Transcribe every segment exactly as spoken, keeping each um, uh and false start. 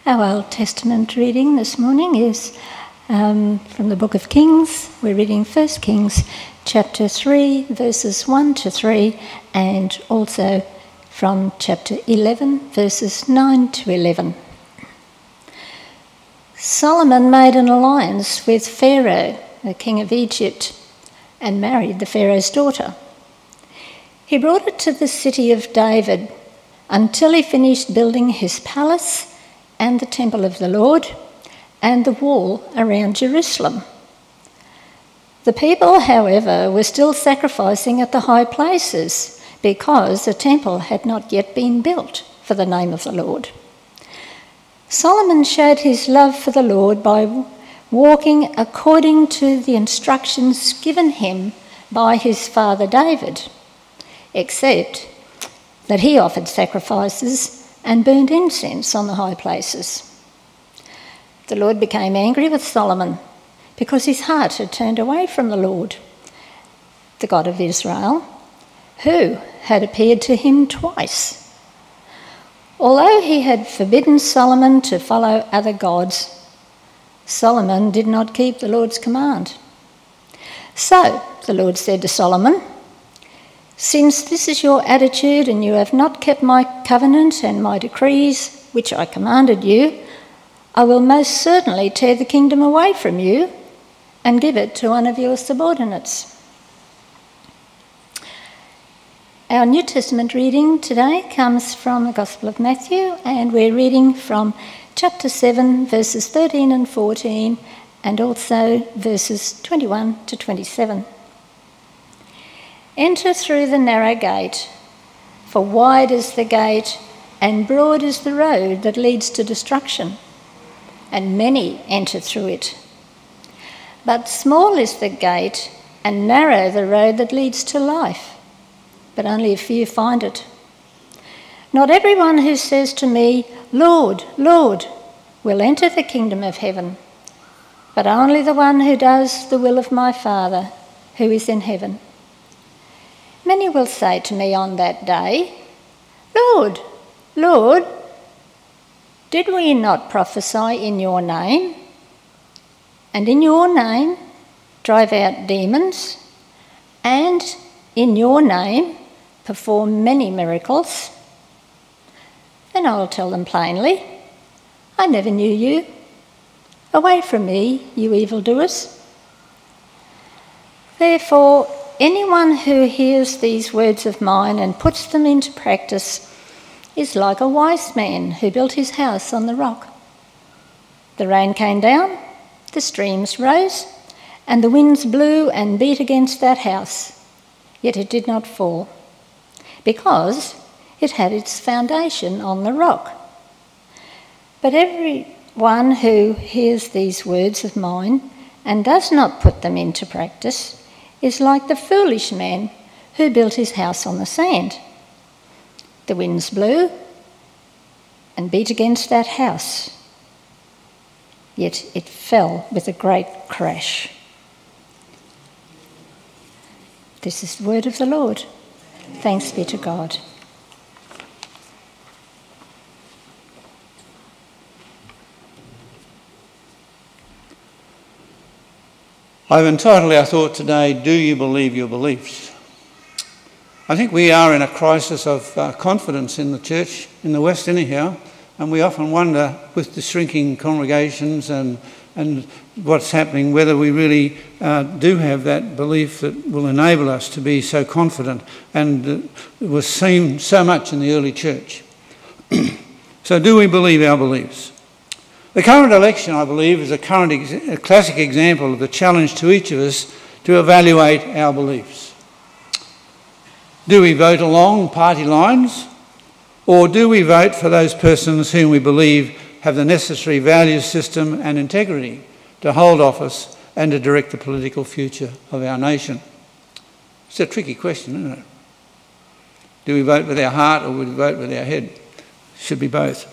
Our Old Testament reading this morning is um, from the Book of Kings. We're reading First Kings chapter three, verses one to three, and also from chapter eleven, verses nine to eleven. Solomon made an alliance with Pharaoh, the king of Egypt, and married the Pharaoh's daughter. He brought her to the city of David until he finished building his palace and the temple of the Lord and the wall around Jerusalem. The people, however, were still sacrificing at the high places because the temple had not yet been built for the name of the Lord. Solomon showed his love for the Lord by walking according to the instructions given him by his father David, except that he offered sacrifices and burned incense on the high places. The Lord became angry with Solomon because his heart had turned away from the Lord, the God of Israel, who had appeared to him twice. Although he had forbidden Solomon to follow other gods, Solomon did not keep the Lord's command. So the Lord said to Solomon, "Since this is your attitude and you have not kept my covenant and my decrees, which I commanded you, I will most certainly tear the kingdom away from you and give it to one of your subordinates." Our New Testament reading today comes from the Gospel of Matthew, and we're reading from chapter seven, verses thirteen and fourteen, and also verses twenty-one to twenty-seven. "Enter through the narrow gate, for wide is the gate and broad is the road that leads to destruction, and many enter through it. But small is the gate and narrow the road that leads to life, but only a few find it. Not everyone who says to me, 'Lord, Lord,' will enter the kingdom of heaven, but only the one who does the will of my Father who is in heaven. Many will say to me on that day, 'Lord, Lord, did we not prophesy in your name, and in your name drive out demons, and in your name perform many miracles?' Then I will tell them plainly, 'I never knew you. Away from me, you evildoers.' Therefore, anyone who hears these words of mine and puts them into practice is like a wise man who built his house on the rock. The rain came down, the streams rose, and the winds blew and beat against that house, yet it did not fall, because it had its foundation on the rock. But everyone who hears these words of mine and does not put them into practice is like the foolish man who built his house on the sand. The winds blew and beat against that house, yet it fell with a great crash." This is the word of the Lord. Thanks be to God. I've entitled our thought today, "Do You Believe Your Beliefs?" I think we are in a crisis of uh, confidence in the church, in the West anyhow, and we often wonder with the shrinking congregations and, and what's happening, whether we really uh, do have that belief that will enable us to be so confident, and uh, it was seen so much in the early church. So do we believe our beliefs? The current election, I believe, is a, current ex- a classic example of the challenge to each of us to evaluate our beliefs. Do we vote along party lines, or do we vote for those persons whom we believe have the necessary value system and integrity to hold office and to direct the political future of our nation? It's a tricky question, isn't it? Do we vote with our heart or do we vote with our head? Should be both.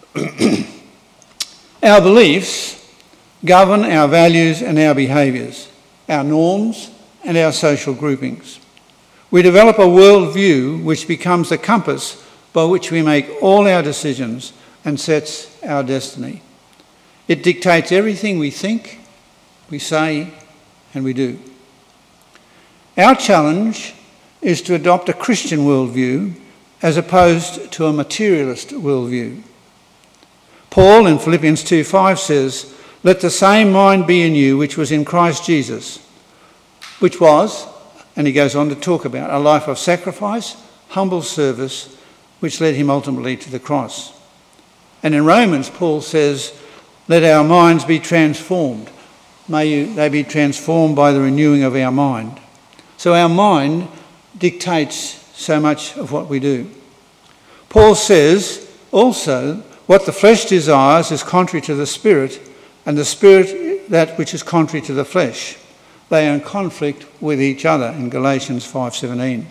Our beliefs govern our values and our behaviours, our norms and our social groupings. We develop a worldview which becomes the compass by which we make all our decisions and sets our destiny. It dictates everything we think, we say, and we do. Our challenge is to adopt a Christian worldview as opposed to a materialist worldview. Paul in Philippians two five says, "Let the same mind be in you which was in Christ Jesus," which was, and he goes on to talk about, a life of sacrifice, humble service, which led him ultimately to the cross. And in Romans, Paul says, "Let our minds be transformed. May you, they be transformed by the renewing of our mind." So our mind dictates so much of what we do. Paul says also, what the flesh desires is contrary to the spirit, and the spirit that which is contrary to the flesh. They are in conflict with each other in Galatians five seventeen.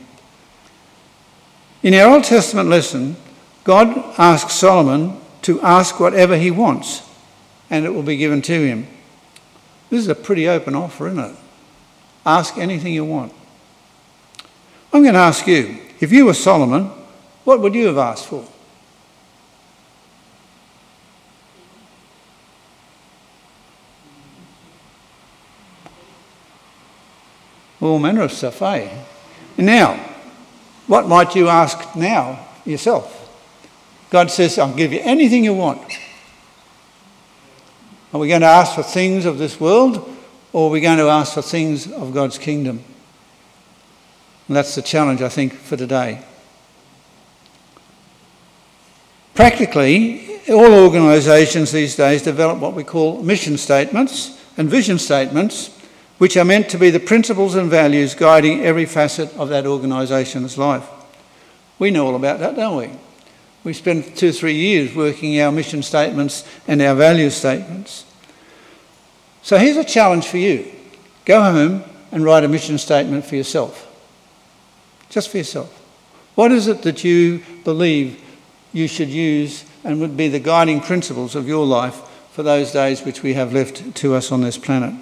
In our Old Testament lesson, God asks Solomon to ask whatever he wants, and it will be given to him. This is a pretty open offer, isn't it? Ask anything you want. I'm going to ask you, if you were Solomon, what would you have asked for? All manner of stuff, eh? Now, what might you ask now yourself? God says, I'll give you anything you want. Are we going to ask for things of this world, or are we going to ask for things of God's kingdom? And that's the challenge, I think, for today. Practically, all organisations these days develop what we call mission statements and vision statements, which are meant to be the principles and values guiding every facet of that organisation's life. We know all about that, don't we? We spent two or three years working our mission statements and our value statements. So here's a challenge for you. Go home and write a mission statement for yourself. Just for yourself. What is it that you believe you should use and would be the guiding principles of your life for those days which we have left to us on this planet?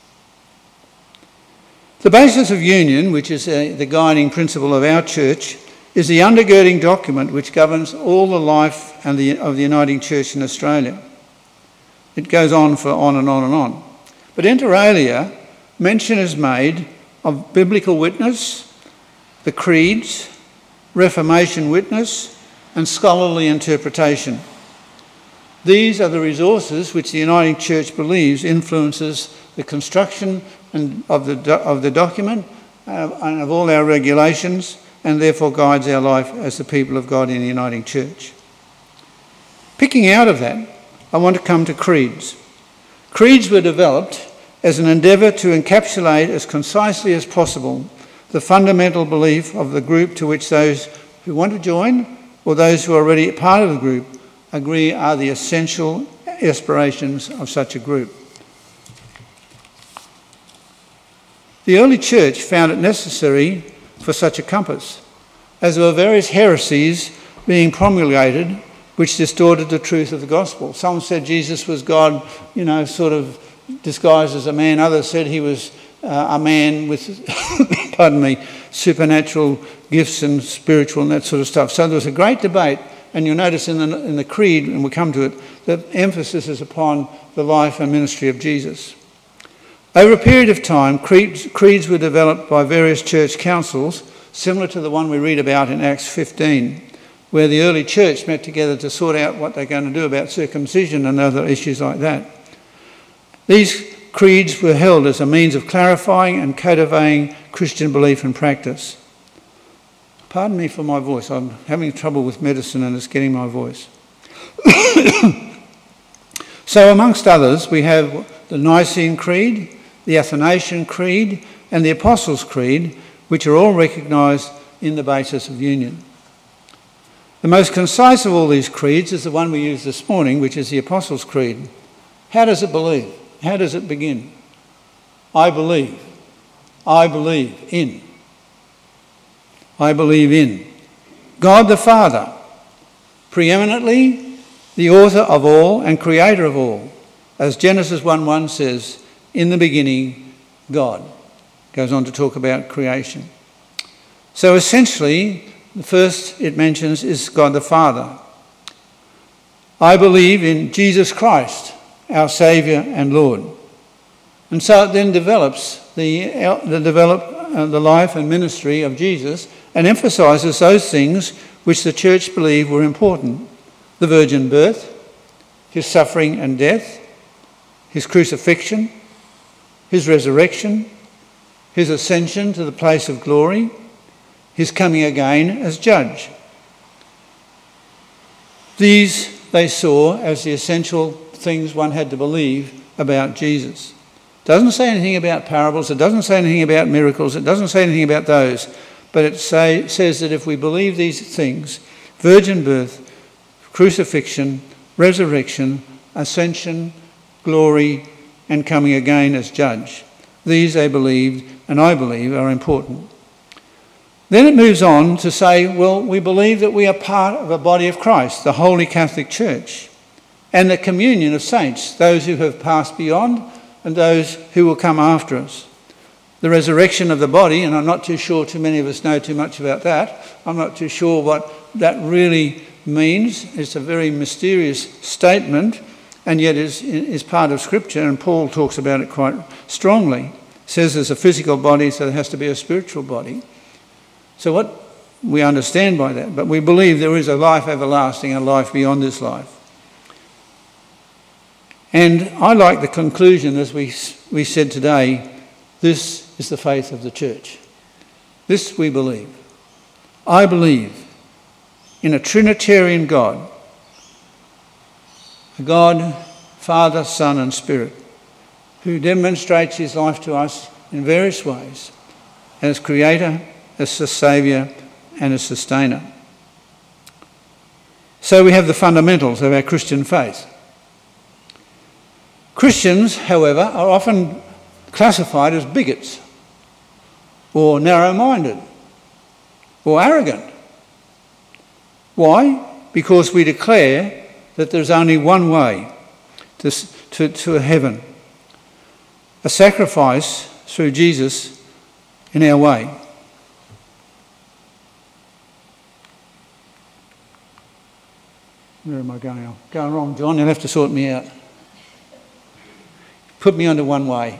The basis of union, which is uh, the guiding principle of our church, is the undergirding document which governs all the life and the, of the Uniting Church in Australia. It goes on for on and on and on. But inter alia, mention is made of biblical witness, the creeds, Reformation witness, and scholarly interpretation. These are the resources which the Uniting Church believes influences the construction and of the do- of the document uh, and of all our regulations, and therefore guides our life as the people of God in the Uniting Church. Picking out of that, I want to come to creeds. Creeds were developed as an endeavour to encapsulate as concisely as possible the fundamental belief of the group to which those who want to join or those who are already part of the group agree are the essential aspirations of such a group. The early church found it necessary for such a compass, as there were various heresies being promulgated which distorted the truth of the gospel. Some said Jesus was God, you know, sort of disguised as a man. Others said he was uh, a man with, pardon me, supernatural gifts and spiritual and that sort of stuff. So there was a great debate, and you'll notice in the, in the creed, and we'll come to it, that emphasis is upon the life and ministry of Jesus. Over a period of time, creeds, creeds were developed by various church councils, similar to the one we read about in Acts fifteen, where the early church met together to sort out what they're going to do about circumcision and other issues like that. These creeds were held as a means of clarifying and codifying Christian belief and practice. Pardon me for my voice. I'm having trouble with medicine and it's getting my voice. So amongst others, we have the Nicene Creed, the Athanasian Creed, and the Apostles' Creed, which are all recognised in the basis of union. The most concise of all these creeds is the one we used this morning, which is the Apostles' Creed. How does it believe? How does it begin? I believe. I believe in. I believe in God the Father, preeminently the author of all and creator of all. As Genesis one one says, in the beginning, God. Goes on to talk about creation. So essentially, the first it mentions is God the Father. I believe in Jesus Christ, our Saviour and Lord. And so it then develops the, the, develop, uh, the life and ministry of Jesus and emphasises those things which the church believed were important. The virgin birth, his suffering and death, his crucifixion, his resurrection, his ascension to the place of glory, his coming again as judge. These they saw as the essential things one had to believe about Jesus. It doesn't say anything about parables, it doesn't say anything about miracles, it doesn't say anything about those, but it say, says that if we believe these things, virgin birth, crucifixion, resurrection, ascension, glory, and coming again as judge, these they believed, and I believe, are important. Then it moves on to say, well, we believe that we are part of a body of Christ, the Holy Catholic Church, and the communion of saints, those who have passed beyond and those who will come after us. The resurrection of the body, and I'm not too sure too many of us know too much about that. I'm not too sure what that really means. It's a very mysterious statement, and yet is, is part of Scripture, and Paul talks about it quite strongly. He says there's a physical body, so there has to be a spiritual body. So what we understand by that, but we believe there is a life everlasting, a life beyond this life. And I like the conclusion, as we, we said today, this is the faith of the church. This we believe. I believe in a Trinitarian God, a God, Father, Son and Spirit, who demonstrates his life to us in various ways, as Creator, as a Saviour and a Sustainer. So we have the fundamentals of our Christian faith. Christians, however, are often classified as bigots or narrow-minded or arrogant. Why? Because we declare that there's only one way to, to, to heaven, a sacrifice through Jesus in our way. Where am I going? I'm going wrong, John. You'll have to sort me out. Put me onto one way.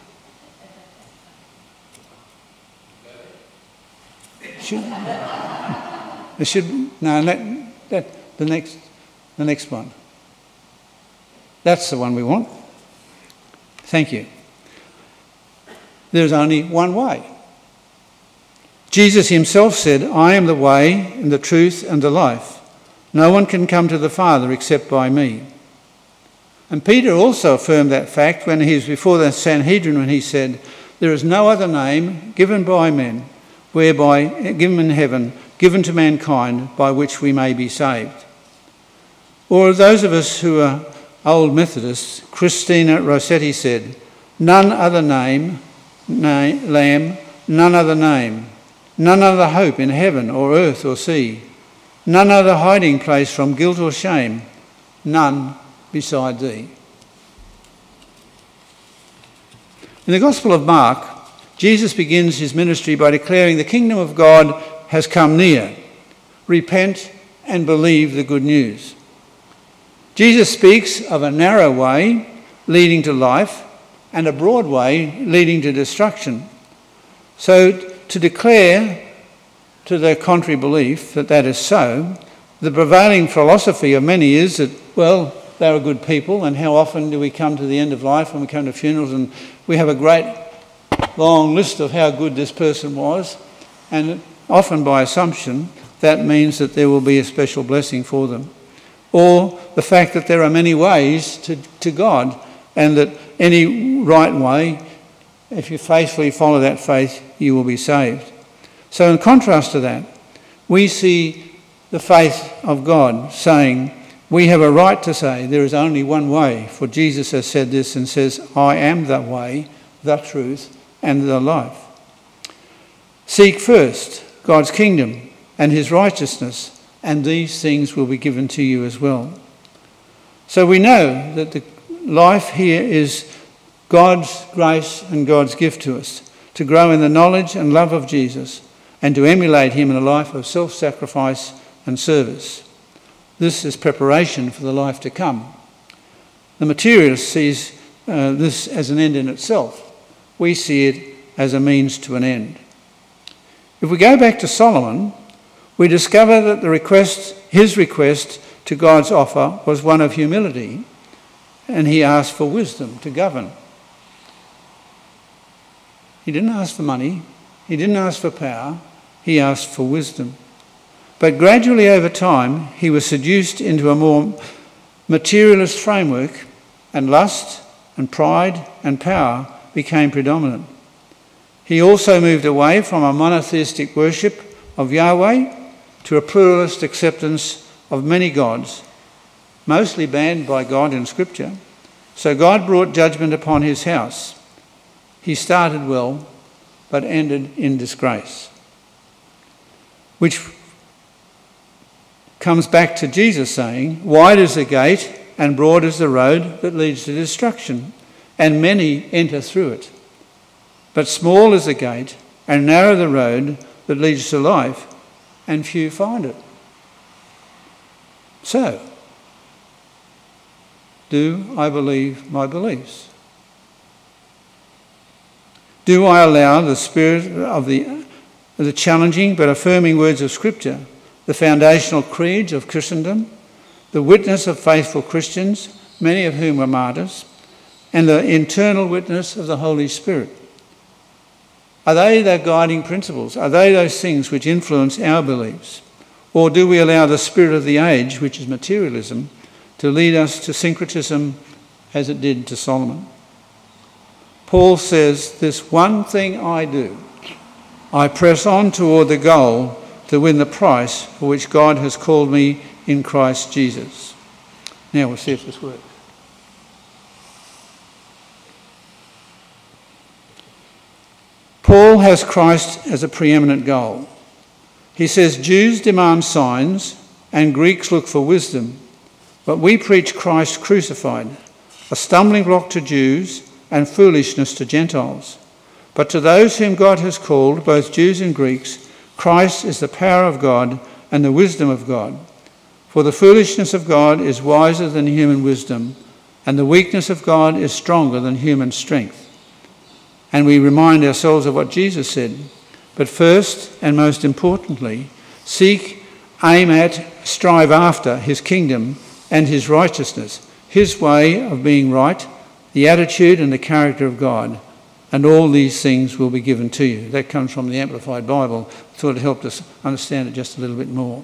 Should, it should no. That, that the next, the next one. That's the one we want. Thank you. There's only one way. Jesus himself said, "I am the way and the truth and the life. No one can come to the Father except by me." And Peter also affirmed that fact when he was before the Sanhedrin, when he said, "There is no other name given by men, whereby, given in heaven, given to mankind, by which we may be saved." Or those of us who are old Methodists, Christina Rossetti said, "None other name, na- Lamb, none other name, none other hope in heaven or earth or sea, none other hiding place from guilt or shame, none beside thee." In the Gospel of Mark, Jesus begins his ministry by declaring the kingdom of God has come near. Repent and believe the good news. Jesus speaks of a narrow way leading to life and a broad way leading to destruction. So to declare to their contrary belief that that is so, the prevailing philosophy of many is that, well, they were good people, and how often do we come to the end of life when we come to funerals and we have a great long list of how good this person was, and often by assumption that means that there will be a special blessing for them. Or the fact that there are many ways to, to God, and that any right way, if you faithfully follow that faith, you will be saved. So in contrast to that, we see the faith of God saying, we have a right to say there is only one way, for Jesus has said this and says, "I am the way, the truth, and the life." Seek first God's kingdom and his righteousness, and these things will be given to you as well. So we know that the life here is God's grace and God's gift to us, to grow in the knowledge and love of Jesus and to emulate him in a life of self-sacrifice and service. This is preparation for the life to come. The materialist sees uh, this as an end in itself. We see it as a means to an end. If we go back to Solomon, we discover that the request, his request to God's offer was one of humility, and he asked for wisdom to govern. He didn't ask for money, he didn't ask for power, he asked for wisdom. But gradually over time, he was seduced into a more materialist framework, and lust and pride and power became predominant. He also moved away from a monotheistic worship of Yahweh to a pluralist acceptance of many gods, mostly banned by God in Scripture. So God brought judgment upon his house. He started well, but ended in disgrace. Which comes back to Jesus saying, "Wide is the gate and broad is the road that leads to destruction, and many enter through it. But small is the gate and narrow the road that leads to life, and few find it." So, do I believe my beliefs? Do I allow the spirit of the, the challenging but affirming words of Scripture, the foundational creeds of Christendom, the witness of faithful Christians, many of whom were martyrs, and the internal witness of the Holy Spirit? Are they the guiding principles? Are they those things which influence our beliefs? Or do we allow the spirit of the age, which is materialism, to lead us to syncretism as it did to Solomon? Paul says, "This one thing I do, I press on toward the goal to win the prize for which God has called me in Christ Jesus." Now we'll see if this works. Paul has Christ as a preeminent goal. He says Jews demand signs and Greeks look for wisdom, but we preach Christ crucified, a stumbling block to Jews and foolishness to Gentiles. But to those whom God has called, both Jews and Greeks, Christ is the power of God and the wisdom of God. For the foolishness of God is wiser than human wisdom, and the weakness of God is stronger than human strength. And we remind ourselves of what Jesus said. But first, and most importantly, seek, aim at, strive after his kingdom and his righteousness, his way of being right, the attitude and the character of God, and all these things will be given to you. That comes from the Amplified Bible. I thought it helped us understand it just a little bit more.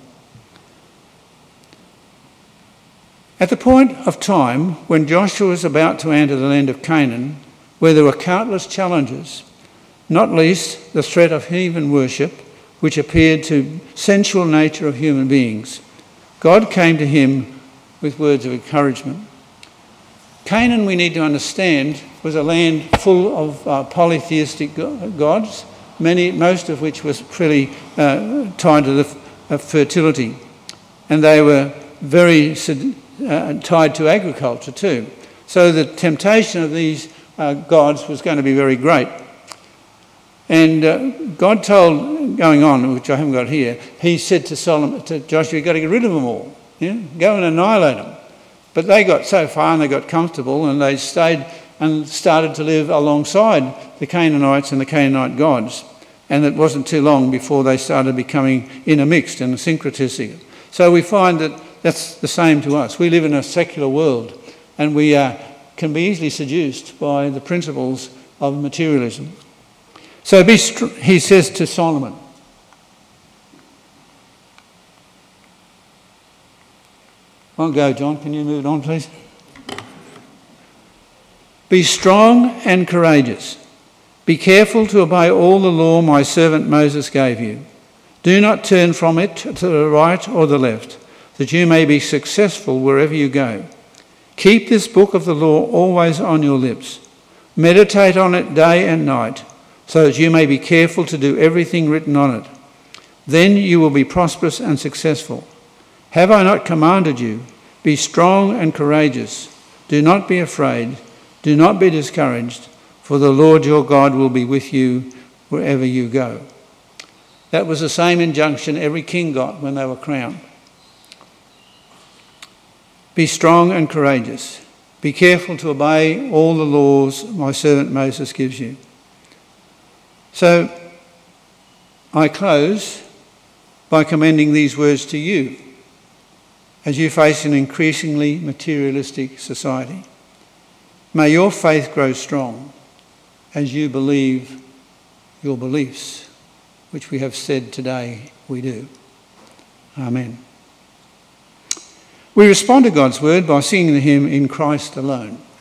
At the point of time when Joshua was about to enter the land of Canaan, where there were countless challenges, not least the threat of heathen worship, which appeared to sensual nature of human beings, God came to him with words of encouragement. Canaan, we need to understand, was a land full of uh, polytheistic gods, many, most of which was pretty uh, tied to the uh, fertility, and they were very uh, tied to agriculture too. So the temptation of these uh, gods was going to be very great. And uh, God told, going on, which I haven't got here, he said to Solomon, to Joshua, you've got to get rid of them all. Yeah? Go and annihilate them. But they got so far and they got comfortable and they stayed and started to live alongside the Canaanites and the Canaanite gods. And it wasn't too long before they started becoming intermixed and syncretistic. So we find that that's the same to us. We live in a secular world and we uh, can be easily seduced by the principles of materialism. So be str- he says to Solomon, on go, John. Can you move it on, please? Be strong and courageous. Be careful to obey all the law my servant Moses gave you. Do not turn from it to the right or the left, that you may be successful wherever you go. Keep this book of the law always on your lips. Meditate on it day and night, so that you may be careful to do everything written on it. Then you will be prosperous and successful. Have I not commanded you? Be strong and courageous. Do not be afraid. Do not be discouraged, for the Lord your God will be with you wherever you go. That was the same injunction every king got when they were crowned. Be strong and courageous. Be careful to obey all the laws my servant Moses gives you. So I close by commending these words to you as you face an increasingly materialistic society. May your faith grow strong as you believe your beliefs, which we have said today we do. Amen. We respond to God's word by singing the hymn In Christ Alone.